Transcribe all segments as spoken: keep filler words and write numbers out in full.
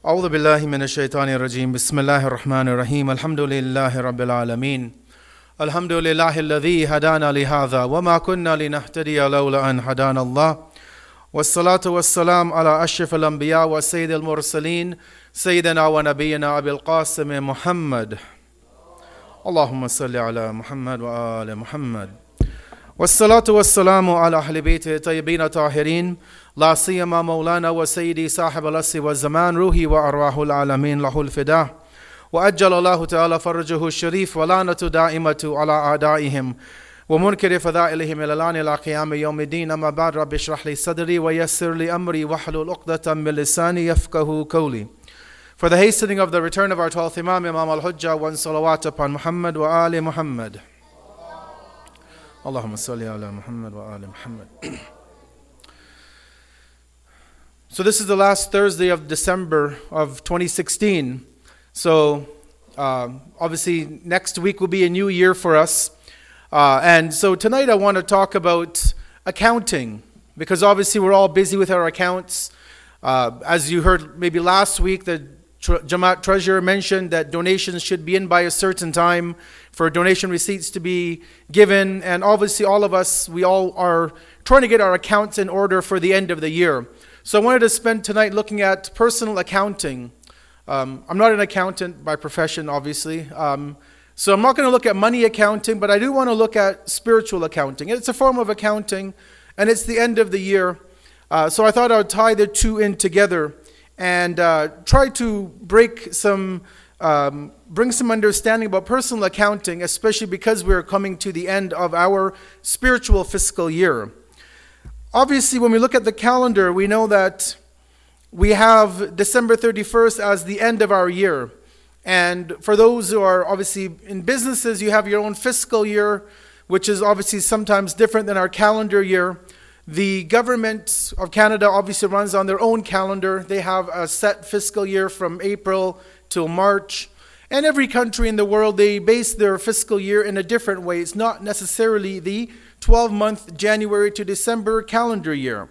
أعوذ بالله من الشيطان الرجيم بسم الله الرحمن الرحيم الحمد لله رب العالمين الحمد لله الذي هدانا لهذا وما كنا لنهتدي لولا أن هدانا الله والصلاة والسلام على أشرف الأنبياء وسيد المرسلين سيدنا ونبينا أبي القاسم محمد اللهم صل على محمد وآل محمد والصلاة والسلام على أهل بيته الطيبين الطاهرين لا سيما مولانا وسيدي صاحب العصر والزمان روحي وأرواح العالمين له الفداء وأجل الله تعالى فرجه الشريف ولعنة دائمة على أعدائهم ومنكر فضائلهم إلى الآن إلى قيام يوم الدين. أما بعد رب اشرح لي صدري ويسر لي أمري واحلل عقدة من لساني يفقهوا قولي. For the hastening of the return of our twelfth Imam, Imam al-Hujjah, one salawat upon Muhammad wa ali Muhammad. Allahumma salli ala Muhammad wa ali Muhammad. So this is the last Thursday of December of twenty sixteen. So uh, obviously next week will be a new year for us. Uh, and so tonight I want to talk about accounting, because obviously we're all busy with our accounts. Uh, as you heard maybe last week, the Tre- Jamaat Treasurer mentioned that donations should be in by a certain time for donation receipts to be given. And obviously all of us, we all are trying to get our accounts in order for the end of the year. So I wanted to spend tonight looking at personal accounting. Um, I'm not an accountant by profession, obviously. Um, so I'm not going to look at money accounting, but I do want to look at spiritual accounting. It's a form of accounting, and it's the end of the year. Uh, so I thought I would tie the two in together and uh, try to break some, um, bring some understanding about personal accounting, especially because we're coming to the end of our spiritual fiscal year. Obviously, when we look at the calendar, we know that we have December thirty-first as the end of our year. And for those who are obviously in businesses, you have your own fiscal year, which is obviously sometimes different than our calendar year. The government of Canada obviously runs on their own calendar. They have a set fiscal year from April till March. And every country in the world, they base their fiscal year in a different way. It's not necessarily the twelve-month January to December calendar year.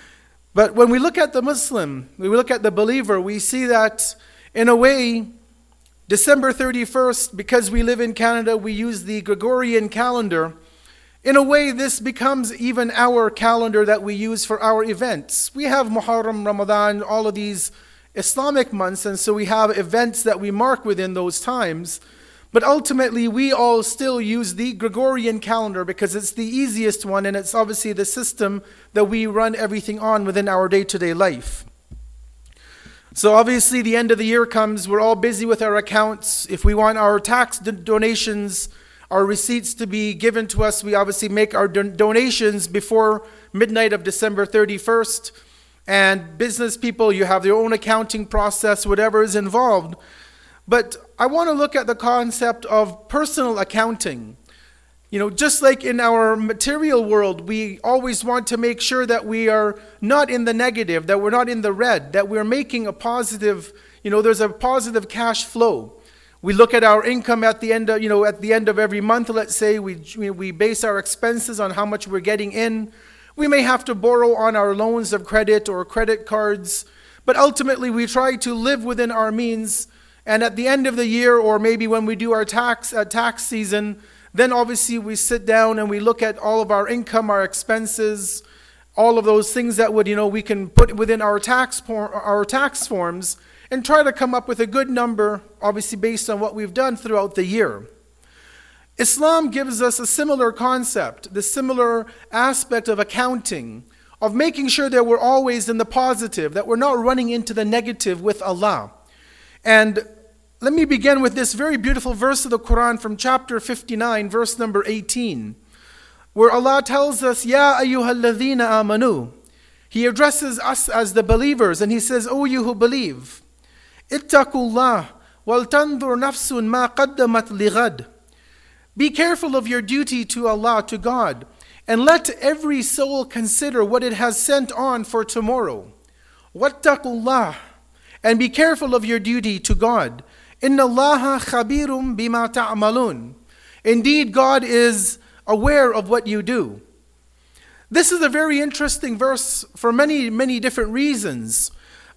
But when we look at the Muslim, when we look at the believer, we see that in a way, December thirty-first, because we live in Canada, we use the Gregorian calendar. In a way, this becomes even our calendar that we use for our events. We have Muharram, Ramadan, all of these Islamic months, and so we have events that we mark within those times. But ultimately, we all still use the Gregorian calendar because it's the easiest one, and it's obviously the system that we run everything on within our day-to-day life. So obviously, the end of the year comes, we're all busy with our accounts. If we want our tax donations, our receipts to be given to us, we obviously make our don- donations before midnight of December thirty-first. And business people, you have their own accounting process, whatever is involved. But I want to look at the concept of personal accounting. You know, just like in our material world, we always want to make sure that we are not in the negative, that we're not in the red, that we're making a positive, you know, there's a positive cash flow. We look at our income at the end of, you know, at the end of every month, let's say, we we base our expenses on how much we're getting in. We may have to borrow on our loans of credit or credit cards, but ultimately we try to live within our means. And at the end of the year, or maybe when we do our tax uh, tax season, then obviously we sit down and we look at all of our income, our expenses, all of those things that would, you know, we can put within our tax por- our tax forms and try to come up with a good number, obviously based on what we've done throughout the year. Islam gives us a similar concept, the similar aspect of accounting, of making sure that we're always in the positive, that we're not running into the negative with Allah. And let me begin with this very beautiful verse of the Quran from chapter fifty-nine, verse number eighteen, where Allah tells us, Ya ayyuhalladhina amanu. He addresses us as the believers, and He says, O you who believe, Ittaqullah wal tandur nafsun ma qaddamat lighad. Be careful of your duty to Allah, to God, and let every soul consider what it has sent on for tomorrow. Wattaqullah, and be careful of your duty to God. Inna Allaha khabirum bima ta'malun. Indeed, God is aware of what you do. This is a very interesting verse for many, many different reasons.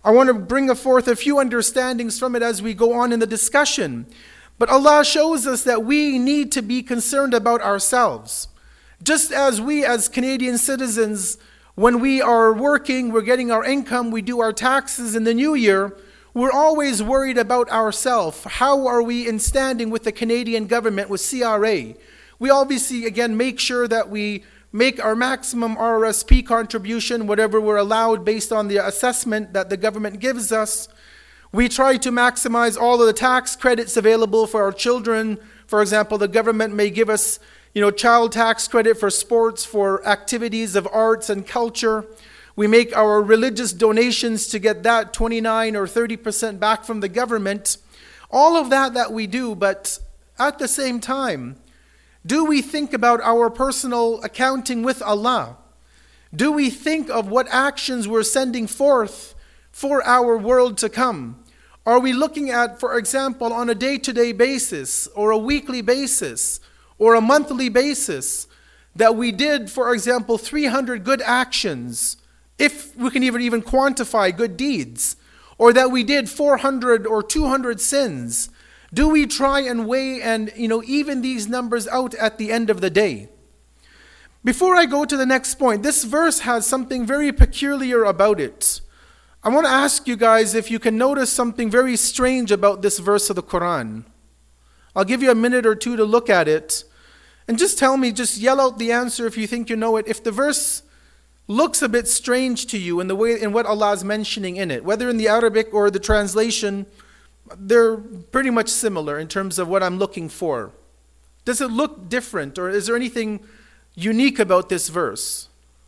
I want to bring forth a few understandings from it as we go on in the discussion. But Allah shows us that we need to be concerned about ourselves. Just as we as Canadian citizens, when we are working, we're getting our income, we do our taxes in the new year, we're always worried about ourselves. How are we in standing with the Canadian government, with C R A? We obviously, again, make sure that we make our maximum R R S P contribution, whatever we're allowed based on the assessment that the government gives us. We try to maximize all of the tax credits available for our children. For example, the government may give us, you know, child tax credit for sports, for activities of arts and culture. We make our religious donations to get that twenty-nine or thirty percent back from the government. All of that that we do, but at the same time, do we think about our personal accounting with Allah? Do we think of what actions we're sending forth for our world to come? Are we looking at, for example, on a day-to-day basis, or a weekly basis, or a monthly basis, that we did, for example, three hundred good actions, if we can even, even quantify good deeds, or that we did four hundred or two hundred sins? Do we try and weigh and, you know, even these numbers out at the end of the day? Before I go to the next point, this verse has something very peculiar about it. I want to ask you guys if you can notice something very strange about this verse of the Quran. I'll give you a minute or two to look at it. And just tell me, just yell out the answer if you think you know it. If the verse looks a bit strange to you in the way in what Allah is mentioning in it, whether in the Arabic or the translation, they're pretty much similar in terms of what I'm looking for. Does it look different, or is there anything unique about this verse?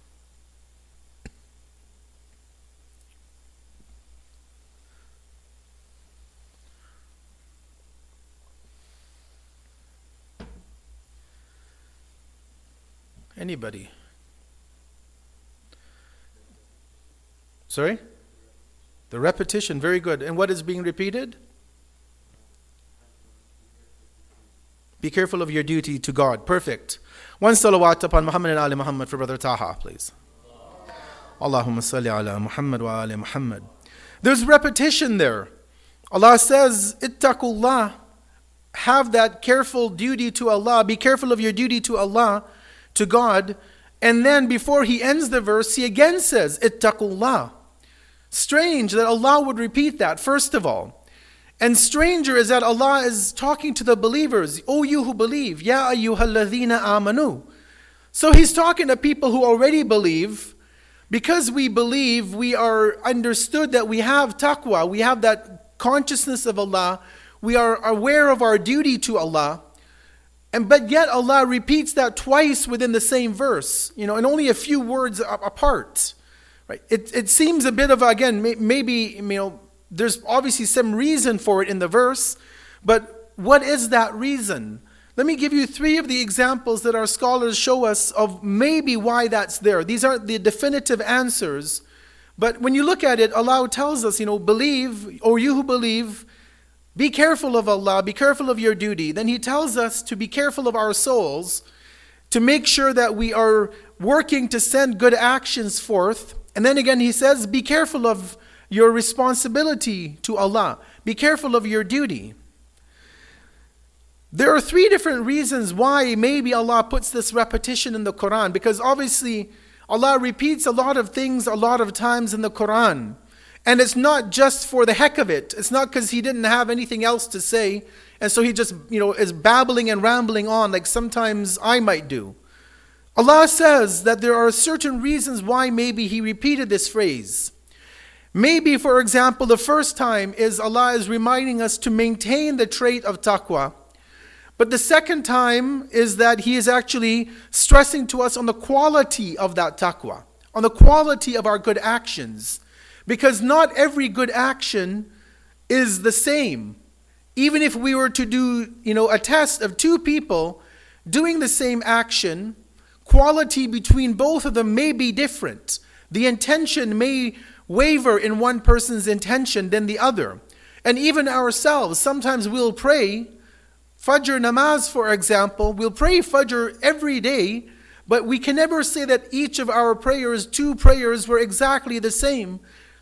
Anybody? Sorry? The repetition, very good. And what is being repeated? Be careful of your duty to God. Perfect. One salawat upon Muhammad and Ali Muhammad for Brother Taha, please. Allahumma salli ala Muhammad wa ali Muhammad. There's repetition there. Allah says, ittaqullah. Have that careful duty to Allah. Be careful of your duty to Allah, to God. And then before he ends the verse, he again says, ittaqullah. Strange that Allah would repeat that, first of all. And stranger is that Allah is talking to the believers. O you who believe, Ya ayyuhalladhina amanu. So he's talking to people who already believe. Because we believe, we are understood that we have taqwa. We have that consciousness of Allah. We are aware of our duty to Allah. And but yet Allah repeats that twice within the same verse, you know, and only a few words apart. Right? It it seems a bit of, again, maybe, you know, there's obviously some reason for it in the verse, but what is that reason? Let me give you three of the examples that our scholars show us of maybe why that's there. These aren't the definitive answers, but when you look at it, Allah tells us, you know, believe, or you who believe, be careful of Allah, be careful of your duty. Then he tells us to be careful of our souls, to make sure that we are working to send good actions forth. And then again he says, be careful of your responsibility to Allah. Be careful of your duty. There are three different reasons why maybe Allah puts this repetition in the Quran, because obviously Allah repeats a lot of things a lot of times in the Quran. And it's not just for the heck of it. It's not because he didn't have anything else to say, and so he just, you know, is babbling and rambling on like sometimes I might do. Allah says that there are certain reasons why maybe he repeated this phrase. Maybe, for example, the first time is Allah is reminding us to maintain the trait of taqwa. But the second time is that he is actually stressing to us on the quality of that taqwa, on the quality of our good actions. Because not every good action is the same. Even if we were to do, you know, a test of two people doing the same action, quality between both of them may be different. The intention may waver in one person's intention than the other. And even ourselves, sometimes we'll pray Fajr namaz, for example. We'll pray Fajr every day, but we can never say that each of our prayers, two prayers, were exactly the same.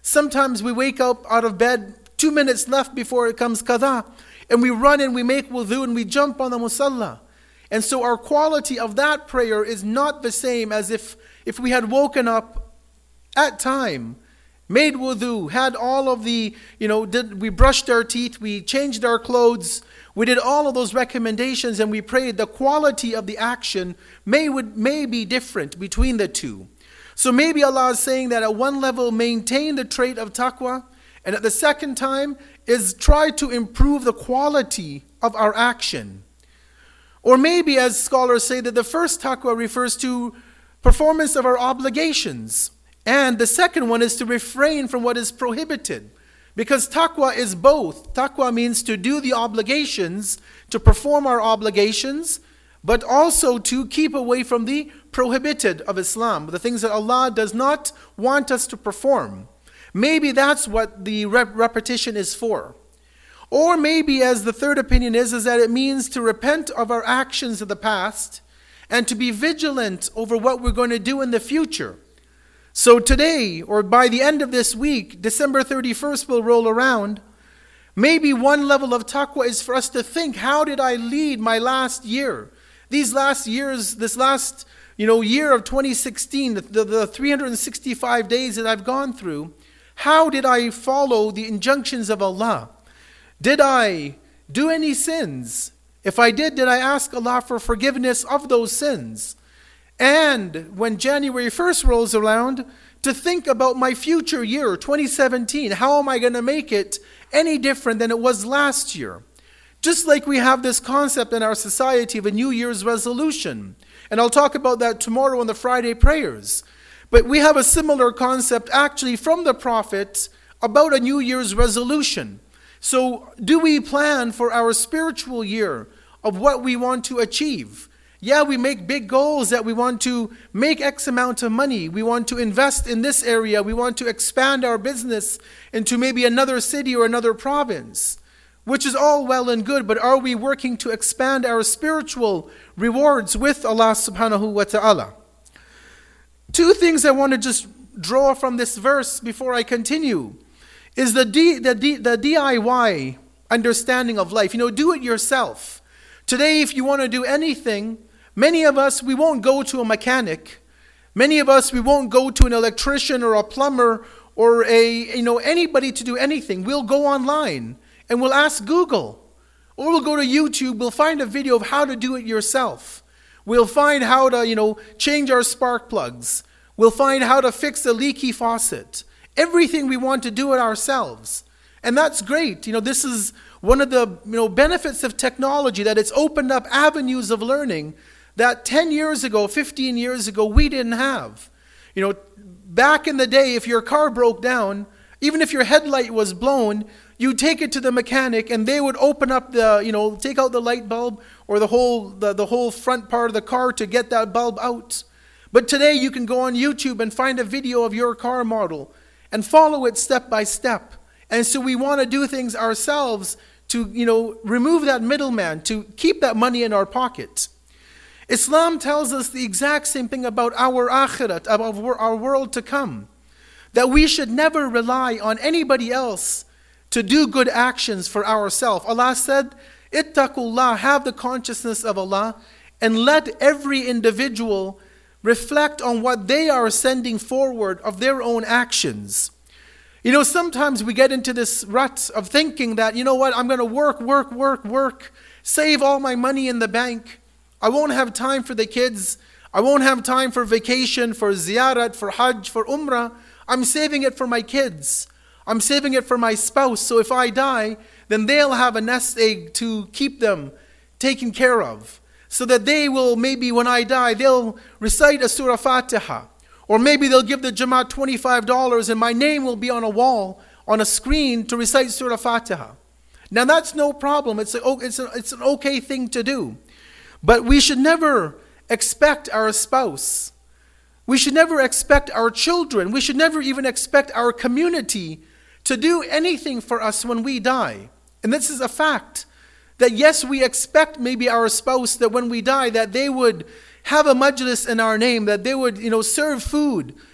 Sometimes we wake up out of bed two minutes left before it comes qada, and we run and we make wudu and we jump on the musalla. And so our quality of that prayer is not the same as if, if we had woken up at time, made wudu, had all of the, you know, did, we brushed our teeth, we changed our clothes, we did all of those recommendations and we prayed. The quality of the action may, would, may be different between the two. So maybe Allah is saying that at one level, maintain the trait of taqwa, and at the second time is try to improve the quality of our action. Or maybe, as scholars say, that the first taqwa refers to performance of our obligations, and the second one is to refrain from what is prohibited. Because taqwa is both. Taqwa means to do the obligations, to perform our obligations, but also to keep away from the prohibited of Islam, the things that Allah does not want us to perform. Maybe that's what the rep- repetition is for. Or maybe, as the third opinion is, is that it means to repent of our actions of the past and to be vigilant over what we're going to do in the future. So today, or by the end of this week, December thirty-first will roll around. Maybe one level of taqwa is for us to think, how did I lead my last year? These last years, this last you know, year of twenty sixteen, the, the, the three hundred sixty-five days that I've gone through, how did I follow the injunctions of Allah? Did I do any sins? If I did, did I ask Allah for forgiveness of those sins? And when January first rolls around, to think about my future year, twenty seventeen. How am I going to make it any different than it was last year? Just like we have this concept in our society of a New Year's resolution. And I'll talk about that tomorrow in the Friday prayers. But we have a similar concept actually from the Prophet about a New Year's resolution. So do we plan for our spiritual year of what we want to achieve? Yeah, we make big goals that we want to make X amount of money. We want to invest in this area. We want to expand our business into maybe another city or another province, which is all well and good, but are we working to expand our spiritual rewards with Allah subhanahu wa ta'ala? Two things I want to just draw from this verse before I continue is the, D, the, D, the D I Y understanding of life. You know, do it yourself. Today, if you want to do anything, many of us, we won't go to a mechanic. Many of us, we won't go to an electrician or a plumber or a, you know, anybody to do anything. We'll go online and we'll ask Google, or we'll go to YouTube. We'll find a video of how to do it yourself. We'll find how to, you know, change our spark plugs. We'll find how to fix a leaky faucet. Everything we want to do it ourselves. And that's great. You know, this is one of the, you know, benefits of technology, that it's opened up avenues of learning that ten years ago, fifteen years ago, we didn't have. You know, back in the day, if your car broke down, even if your headlight was blown, you take it to the mechanic and they would open up the, you know, take out the light bulb or the whole the, the whole front part of the car to get that bulb out. But today you can go on YouTube and find a video of your car model and follow it step by step. And so we want to do things ourselves to, you know, remove that middleman, to keep that money in our pocket. Islam tells us the exact same thing about our akhirat, about our world to come. That we should never rely on anybody else to do good actions for ourselves. Allah said, Ittaqullah, have the consciousness of Allah, and let every individual reflect on what they are sending forward of their own actions. You know, sometimes we get into this rut of thinking that, you know what, I'm going to work, work, work, work, save all my money in the bank. I won't have time for the kids. I won't have time for vacation, for ziyarat, for hajj, for umrah. I'm saving it for my kids. I'm saving it for my spouse. So if I die, then they'll have a nest egg to keep them taken care of. So that they will, maybe when I die, they'll recite a Surah Fatiha. Or maybe they'll give the Jamaat twenty-five dollars and my name will be on a wall, on a screen to recite Surah Fatiha. Now that's no problem. It's, a, it's, a, it's an okay thing to do. But we should never expect our spouse. We should never expect our children. We should never even expect our community to do anything for us when we die. And this is a fact. That yes, we expect maybe our spouse that when we die that they would have a majlis in our name, that they would, you know, serve food,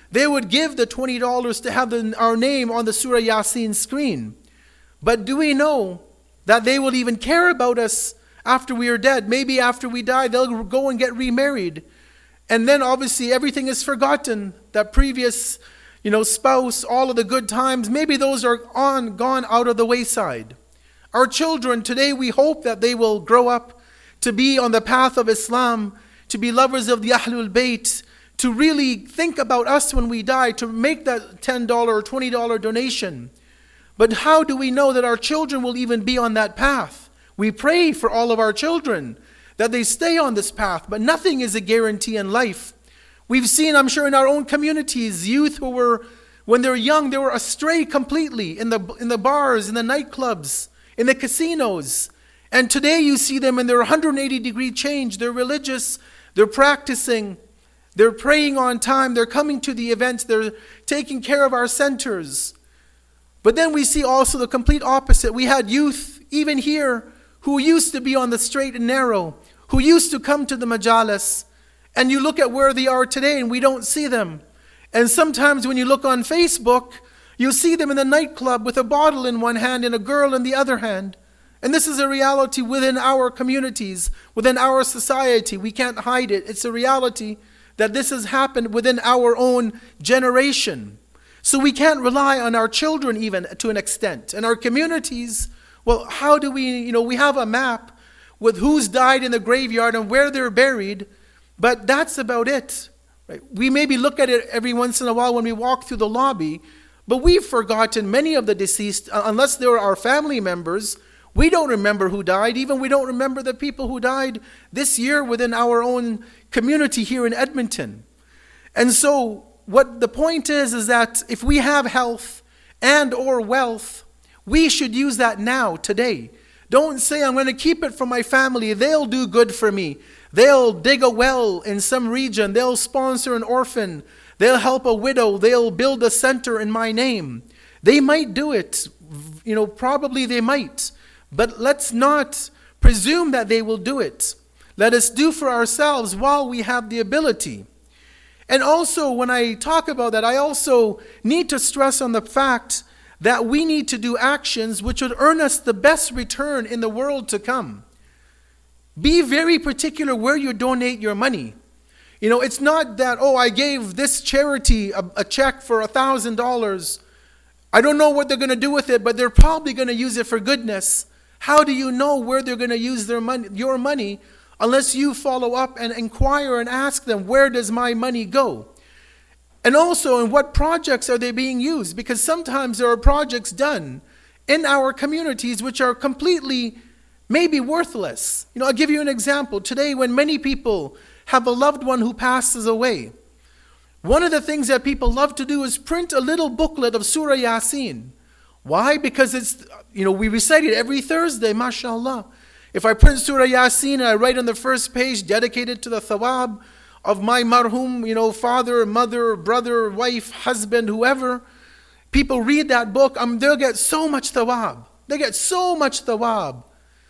they would give the twenty dollars to have the, our name on the Surah Yasin screen. But do we know that they will even care about us after we are dead? Maybe after we die, they'll go and get remarried. And then obviously everything is forgotten. That previous, you know, spouse, all of the good times, maybe those are on, gone out of the wayside. Our children today, we hope that they will grow up to be on the path of Islam, to be lovers of the Ahlul Bayt, to really think about us when we die, to make that ten dollars or twenty dollars donation. But how do we know that our children will even be on that path? We pray for all of our children that they stay on this path, but nothing is a guarantee in life. We've seen, I'm sure, in our own communities, youth who were, when they were young, they were astray completely in the in the bars, in the nightclubs, in the casinos. And today you see them in their one hundred eighty degree change. They're religious, they're practicing, they're praying on time, they're coming to the events, they're taking care of our centers. But then we see also the complete opposite. We had youth, even here, who used to be on the straight and narrow, who used to come to the majalis, and you look at where they are today and we don't see them. And sometimes when you look on Facebook, you see them in the nightclub with a bottle in one hand and a girl in the other hand. And this is a reality within our communities, within our society. We can't hide it. It's a reality that this has happened within our own generation. So we can't rely on our children even to an extent. And our communities, well, how do we, you know, we have a map with who's died in the graveyard and where they're buried, but that's about it. Right? We maybe look at it every once in a while when we walk through the lobby, but we've forgotten many of the deceased, unless they were our family members. We don't remember who died. Even we don't remember the people who died this year within our own community here in Edmonton. And so what the point is, is that if we have health and or wealth, we should use that now, today. Don't say, I'm going to keep it for my family. They'll do good for me. They'll dig a well in some region. They'll sponsor an orphan. They'll help a widow. They'll build a center in my name. They might do it. You know, probably they might. But let's not presume that they will do it. Let us do for ourselves while we have the ability. And also, when I talk about that, I also need to stress on the fact that we need to do actions which would earn us the best return in the world to come. Be very particular where you donate your money. You know, it's not that, oh, I gave this charity a, a check for a thousand dollars. I don't know what they're going to do with it, but they're probably going to use it for goodness. How do you know where they're going to use their money, your money, unless you follow up and inquire and ask them, where does my money go? And also, in what projects are they being used? Because sometimes there are projects done in our communities which are completely maybe worthless. You know, I'll give you an example. Today, when many people have a loved one who passes away, one of the things that people love to do is print a little booklet of Surah Yasin. Why? Because it's, you know, we recite it every Thursday, mashallah. If I print Surah Yasin and I write on the first page, dedicated to the thawab of my marhum, you know, father, mother, brother, wife, husband, whoever, people read that book, um, they'll get so much thawab. They get so much thawab.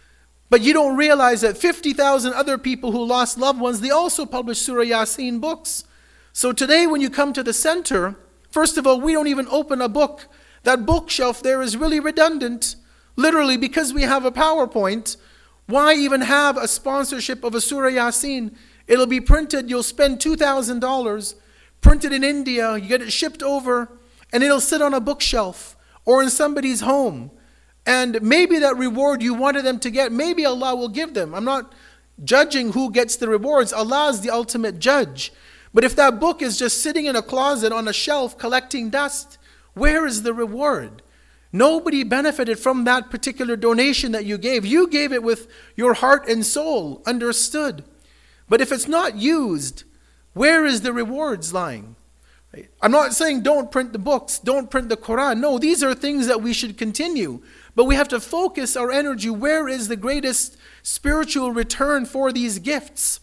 But you don't realize that fifty thousand other people who lost loved ones, they also publish Surah Yasin books. So today when you come to the center, first of all, we don't even open a book. That bookshelf there is really redundant. Literally, because we have a PowerPoint, why even have a sponsorship of a Surah Yasin? It'll be printed, you'll spend two thousand dollars, printed in India, you get it shipped over, and it'll sit on a bookshelf or in somebody's home. And maybe that reward you wanted them to get, maybe Allah will give them. I'm not judging who gets the rewards. Allah is the ultimate judge. But if that book is just sitting in a closet on a shelf collecting dust, where is the reward? Nobody benefited from that particular donation that you gave. You gave it with your heart and soul, understood. But if it's not used, where is the rewards lying? Right? I'm not saying don't print the books, don't print the Quran. No, these are things that we should continue. But we have to focus our energy. Where is the greatest spiritual return for these gifts?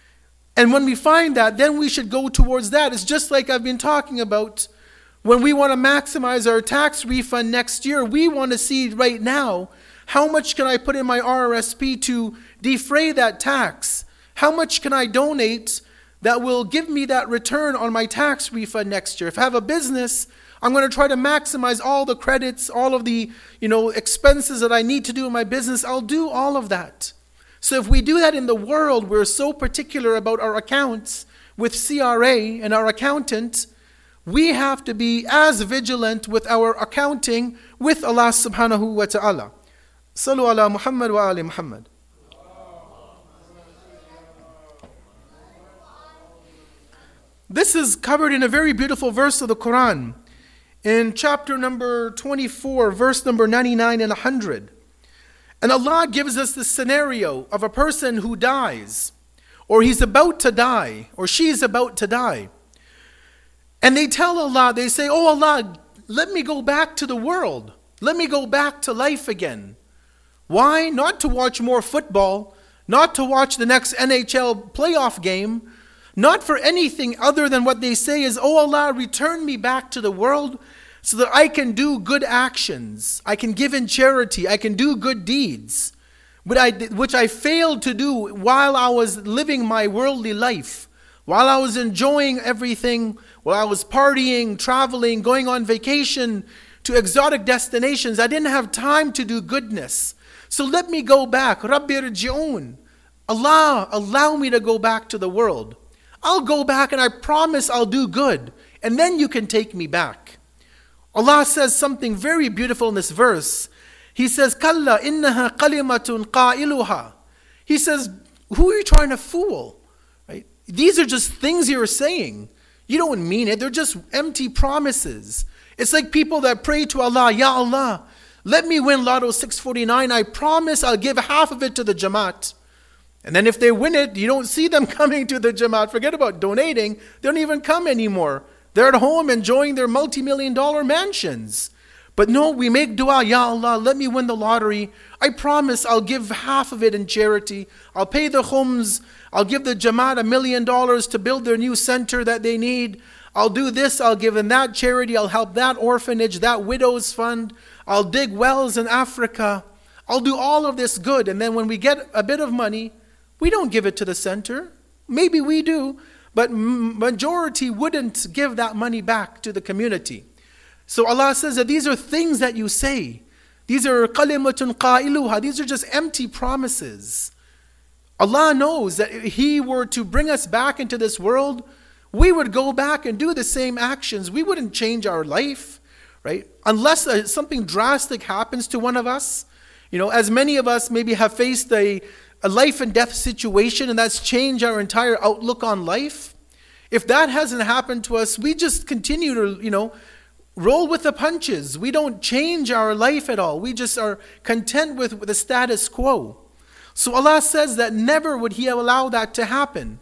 And when we find that, then we should go towards that. It's just like I've been talking about. When we want to maximize our tax refund next year, we want to see right now, how much can I put in my R R S P to defray that tax? How much can I donate that will give me that return on my tax refund next year. If I have a business, I'm going to try to maximize all the credits, all of the, you know, expenses that I need to do in my business. I'll do all of that. So if we do that in the world, we're so particular about our accounts with C R A and our accountant, we have to be as vigilant with our accounting with Allah subhanahu wa ta'ala. Sallu ala Muhammad wa ali Muhammad. This is covered in a very beautiful verse of the Quran. In chapter number twenty-four, verse number ninety-nine and one hundred. And Allah gives us the scenario of a person who dies, or he's about to die, or she's about to die. And they tell Allah, they say, oh Allah, let me go back to the world. Let me go back to life again. Why? Not to watch more football, not to watch the next N H L playoff game, not for anything other than what they say is, oh Allah, return me back to the world so that I can do good actions. I can give in charity. I can do good deeds, which I, which I failed to do while I was living my worldly life, while I was enjoying everything, while I was partying, traveling, going on vacation to exotic destinations. I didn't have time to do goodness. So let me go back. Rabbi irji'un. Allah, allow me to go back to the world. I'll go back and I promise I'll do good. And then you can take me back. Allah says something very beautiful in this verse. He says, Kalla innaha kalimatun qailuha. He says, who are you trying to fool? Right? These are just things you're saying. You don't mean it. They're just empty promises. It's like people that pray to Allah, Ya Allah, let me win Lotto six forty-nine. I promise I'll give half of it to the Jamaat. And then if they win it, you don't see them coming to the Jamaat. Forget about donating. They don't even come anymore. They're at home enjoying their multi-million dollar mansions. But no, we make dua, Ya Allah, let me win the lottery. I promise I'll give half of it in charity. I'll pay the khums. I'll give the Jamaat a million dollars to build their new center that they need. I'll do this, I'll give in that charity. I'll help that orphanage, that widow's fund. I'll dig wells in Africa. I'll do all of this good. And then when we get a bit of money, we don't give it to the center. Maybe we do, but majority wouldn't give that money back to the community. So Allah says that these are things that you say. These are kalimatun qailuha. These are just empty promises. Allah knows that if He were to bring us back into this world, we would go back and do the same actions. We wouldn't change our life, right? Unless uh, something drastic happens to one of us. You know, as many of us maybe have faced a a life and death situation, and that's changed our entire outlook on life. If that hasn't happened to us, we just continue to, you know, roll with the punches. We don't change our life at all. We just are content with the status quo. So Allah says that never would He allow that to happen.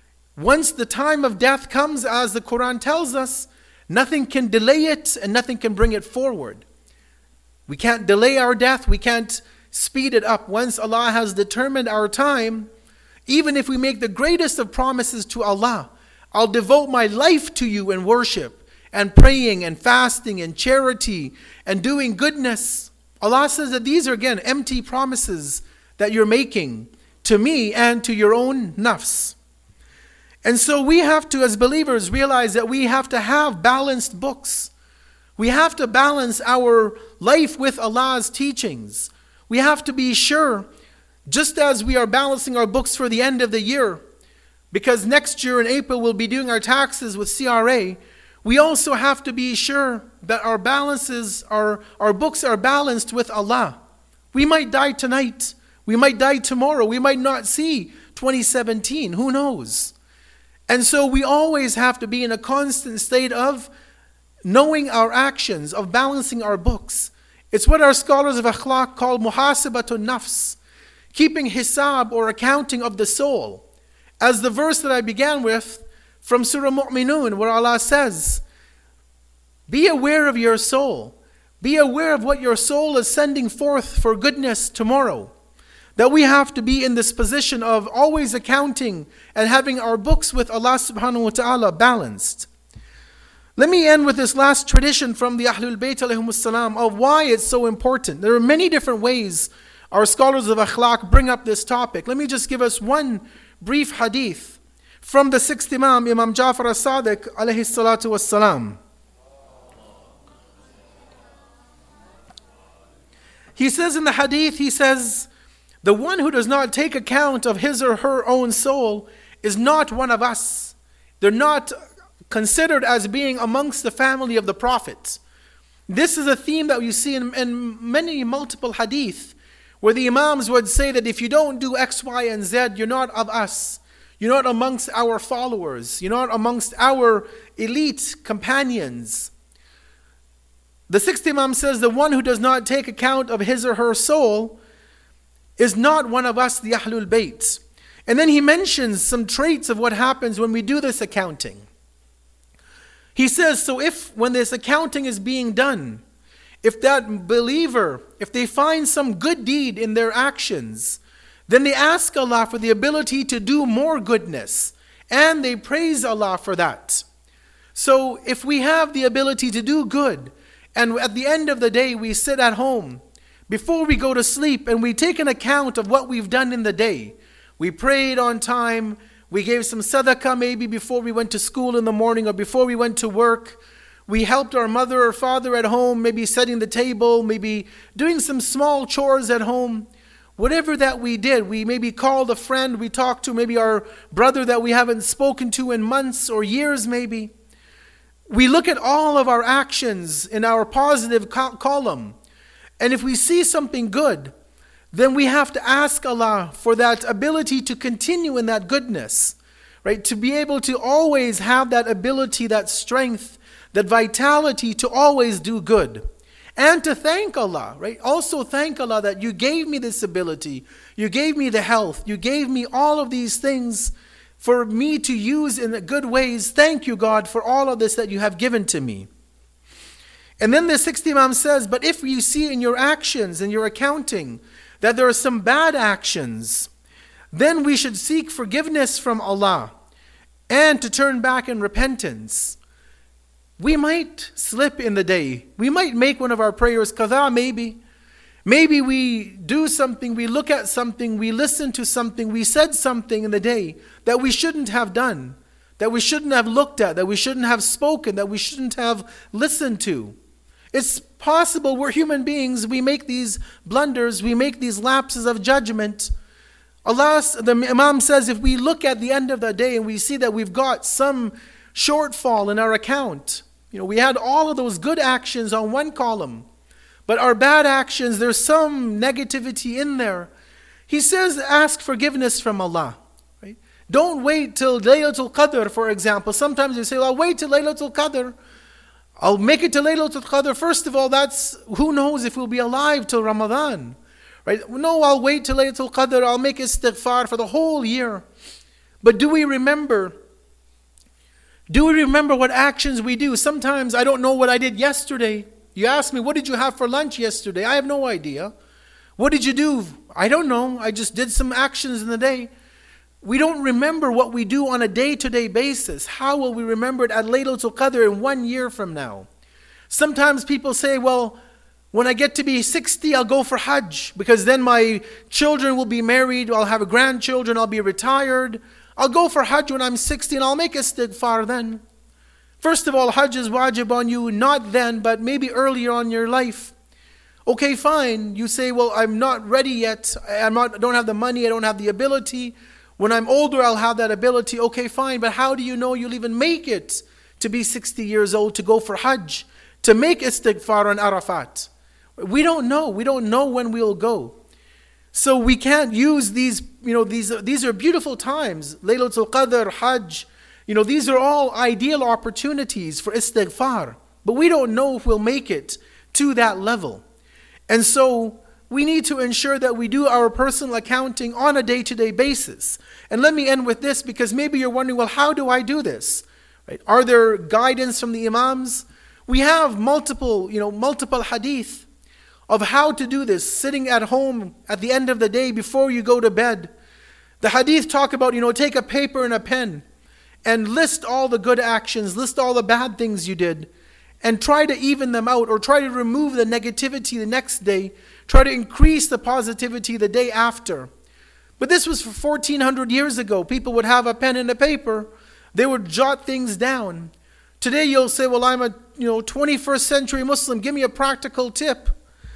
Once the time of death comes, as the Quran tells us, nothing can delay it and nothing can bring it forward. We can't delay our death. We can't speed it up. Once Allah has determined our time, even if we make the greatest of promises to Allah, I'll devote my life to you in worship and praying and fasting and charity and doing goodness. Allah says that these are again empty promises that you're making to me and to your own nafs. And so we have to, as believers, realize that we have to have balanced books. We have to balance our life with Allah's teachings. We have to be sure, just as we are balancing our books for the end of the year, because next year in April we'll be doing our taxes with C R A, we also have to be sure that our balances, our, our books are balanced with Allah. We might die tonight. We might die tomorrow. We might not see twenty seventeen. Who knows? And so we always have to be in a constant state of knowing our actions, of balancing our books. It's what our scholars of akhlaq call muhasabatun nafs, keeping hisab or accounting of the soul. As the verse that I began with from Surah Mu'minun, where Allah says, be aware of your soul. Be aware of what your soul is sending forth for goodness tomorrow. That we have to be in this position of always accounting and having our books with Allah subhanahu wa ta'ala balanced. Let me end with this last tradition from the Ahlul Bayt alayhimus salam of why it's so important. There are many different ways our scholars of akhlaq bring up this topic. Let me just give us one brief hadith from the sixth Imam, Imam Ja'far as-Sadiq alayhi salatu was-salam. He says in the hadith, he says, the one who does not take account of his or her own soul is not one of us. They're not considered as being amongst the family of the Prophet. This is a theme that you see in, in many multiple hadith, where the Imams would say that if you don't do X, Y, and Z, you're not of us. You're not amongst our followers. You're not amongst our elite companions. The sixth Imam says, the one who does not take account of his or her soul is not one of us, the Ahlul Bayt. And then he mentions some traits of what happens when we do this accounting. He says, so if when this accounting is being done, if that believer, if they find some good deed in their actions, then they ask Allah for the ability to do more goodness, and they praise Allah for that. So if we have the ability to do good, and at the end of the day we sit at home, before we go to sleep, and we take an account of what we've done in the day, we prayed on time, we gave some sadaqah maybe before we went to school in the morning or before we went to work, we helped our mother or father at home, maybe setting the table, maybe doing some small chores at home. Whatever that we did, we maybe called a friend, we talked to maybe our brother that we haven't spoken to in months or years maybe. We look at all of our actions in our positive co- column. And if we see something good, then we have to ask Allah for that ability to continue in that goodness, right? To be able to always have that ability, that strength, that vitality to always do good. And to thank Allah, right? Also thank Allah that you gave me this ability, you gave me the health, you gave me all of these things for me to use in good ways. Thank you, God, for all of this that you have given to me. And then the sixth Imam says, but if you see in your actions, in your accounting, that there are some bad actions, then we should seek forgiveness from Allah and to turn back in repentance. We might slip in the day. We might make one of our prayers qadha maybe. Maybe we do something, we look at something, we listen to something, we said something in the day that we shouldn't have done, that we shouldn't have looked at, that we shouldn't have spoken, that we shouldn't have listened to. It's possible we're human beings, we make these blunders, we make these lapses of judgment. Allah, the Imam says, if we look at the end of the day and we see that we've got some shortfall in our account, you know, we had all of those good actions on one column, but our bad actions, there's some negativity in there. He says, ask forgiveness from Allah. Right? Don't wait till Laylatul Qadr, for example. Sometimes you say, well, I'll wait till Laylatul Qadr. I'll make it to Laylatul Qadr. First of all, that's, who knows if we'll be alive till Ramadan. Right? No, I'll wait till Laylatul Qadr. I'll make istighfar for the whole year. But do we remember? Do we remember what actions we do? Sometimes I don't know what I did yesterday. You ask me, what did you have for lunch yesterday? I have no idea. What did you do? I don't know. I just did some actions in the day. We don't remember what we do on a day-to-day basis. How will we remember it at Laylatul Qadr in one year from now? Sometimes people say, well, when I get to be sixty, I'll go for Hajj, because then my children will be married, I'll have grandchildren, I'll be retired. I'll go for Hajj when I'm sixty and I'll make istighfar then. First of all, Hajj is wajib on you, not then, but maybe earlier on in your life. Okay, fine. You say, well, I'm not ready yet. I'm not, I don't have the money, I don't have the ability. When I'm older, I'll have that ability. Okay, fine. But how do you know you'll even make it to be sixty years old to go for Hajj, to make istighfar on Arafat? We don't know. We don't know when we'll go. So we can't use these, you know, these, these are beautiful times. Laylatul Qadr, Hajj, you know, these are all ideal opportunities for istighfar. But we don't know if we'll make it to that level. And so we need to ensure that we do our personal accounting on a day-to-day basis. And let me end with this, because maybe you're wondering, well, how do I do this? Right? Are there guidance from the Imams? We have multiple, you know, multiple hadith of how to do this, sitting at home at the end of the day before you go to bed. The hadith talk about, you know, take a paper and a pen and list all the good actions, list all the bad things you did, and try to even them out, or try to remove the negativity the next day, try to increase the positivity the day after. But this was for fourteen hundred years ago. People would have a pen and a paper. They would jot things down. Today you'll say, well, I'm a you know twenty-first century Muslim. Give me a practical tip.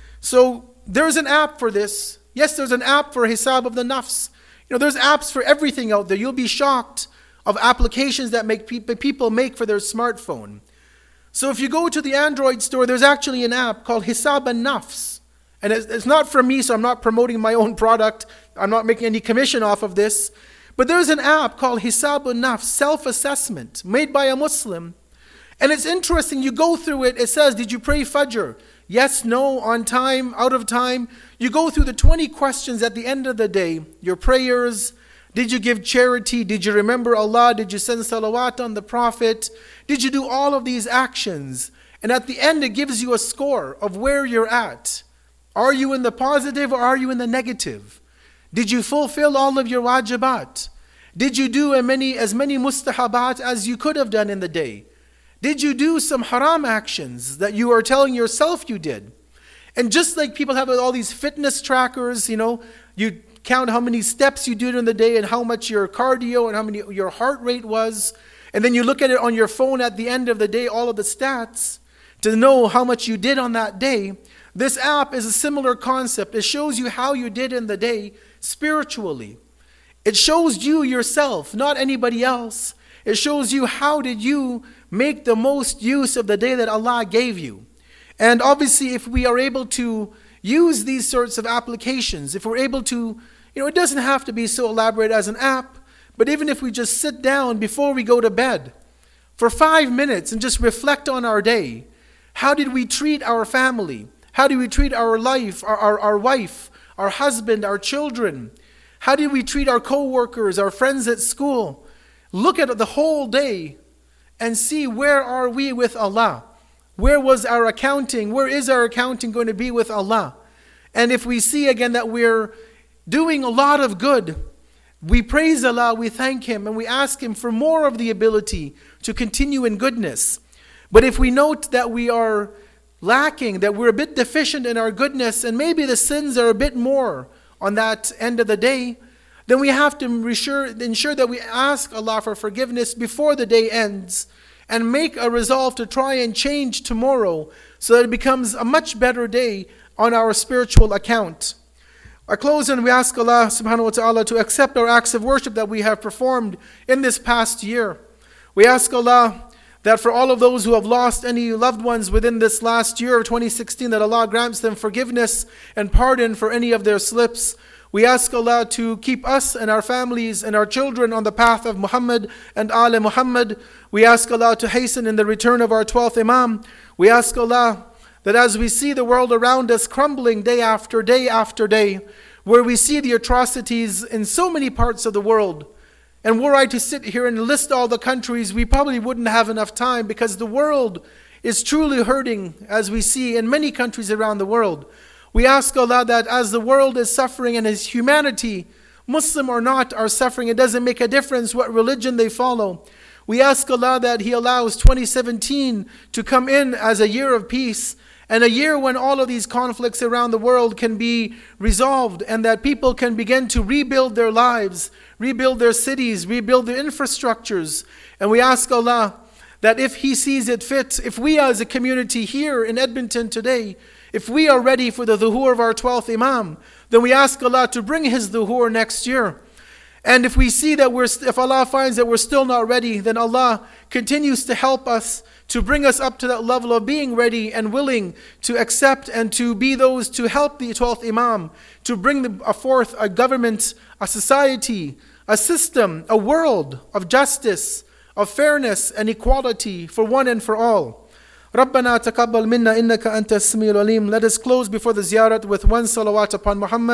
So there's an app for this. Yes, there's an app for Hisab of the Nafs. You know, there's apps for everything out there. You'll be shocked of applications that make people people make for their smartphone. So if you go to the Android store, there's actually an app called Hisab an-Nafs. And it's, it's not from me, so I'm not promoting my own product. I'm not making any commission off of this. But there's an app called Hisab an-Nafs, self-assessment, made by a Muslim. And it's interesting, you go through it, it says, did you pray Fajr? Yes, no, on time, out of time. You go through the twenty questions at the end of the day. Your prayers, did you give charity? Did you remember Allah? Did you send salawat on the Prophet? Did you do all of these actions? And at the end, it gives you a score of where you're at. Are you in the positive or are you in the negative? Did you fulfill all of your wajibat? Did you do as many, as many mustahabat as you could have done in the day? Did you do some haram actions that you are telling yourself you did? And just like people have all these fitness trackers, you know, you count how many steps you did in the day and how much your cardio and how many your heart rate was. And then you look at it on your phone at the end of the day, all of the stats, to know how much you did on that day. This app is a similar concept. It shows you how you did in the day spiritually. It shows you yourself, not anybody else. It shows you how did you make the most use of the day that Allah gave you. And obviously if we are able to use these sorts of applications, if we're able to, you know, it doesn't have to be so elaborate as an app, but even if we just sit down before we go to bed for five minutes and just reflect on our day. How did we treat our family? How did we treat our life, our, our, our wife, our husband, our children? How did we treat our co-workers, our friends at school? Look at the whole day and see where are we with Allah. Where was our accounting? Where is our accounting going to be with Allah? And if we see again that we're doing a lot of good, we praise Allah, we thank Him, and we ask Him for more of the ability to continue in goodness. But if we note that we are lacking, that we're a bit deficient in our goodness, and maybe the sins are a bit more on that end of the day, then we have to ensure, ensure that we ask Allah for forgiveness before the day ends and make a resolve to try and change tomorrow so that it becomes a much better day on our spiritual account. I close and we ask Allah subhanahu wa ta'ala to accept our acts of worship that we have performed in this past year. We ask Allah that for all of those who have lost any loved ones within this last year of twenty sixteen, that Allah grants them forgiveness and pardon for any of their slips. We ask Allah to keep us and our families and our children on the path of Muhammad and Al Muhammad. We ask Allah to hasten in the return of our twelfth Imam. We ask Allah that as we see the world around us crumbling day after day after day, where we see the atrocities in so many parts of the world, and were I to sit here and list all the countries, we probably wouldn't have enough time, because the world is truly hurting, as we see in many countries around the world. We ask Allah that as the world is suffering and as humanity, Muslim or not, are suffering, it doesn't make a difference what religion they follow. We ask Allah that He allows twenty seventeen to come in as a year of peace, and a year when all of these conflicts around the world can be resolved, and that people can begin to rebuild their lives, rebuild their cities, rebuild their infrastructures. And we ask Allah that if He sees it fit, if we as a community here in Edmonton today, if we are ready for the dhuhr of our twelfth Imam, then we ask Allah to bring His dhuhr next year. And if we see that we're, if Allah finds that we're still not ready, then Allah continues to help us, to bring us up to that level of being ready and willing to accept and to be those to help the twelfth Imam, to bring the, forth a government, a society, a system, a world of justice, of fairness and equality for one and for all. رَبَّنَا تَقَبَّلْ مِنَّا إِنَّكَ أَنْتَ السَّمِيعُ الْعَلِيمُ. Let us close before the ziyarat with one salawat upon Muhammad.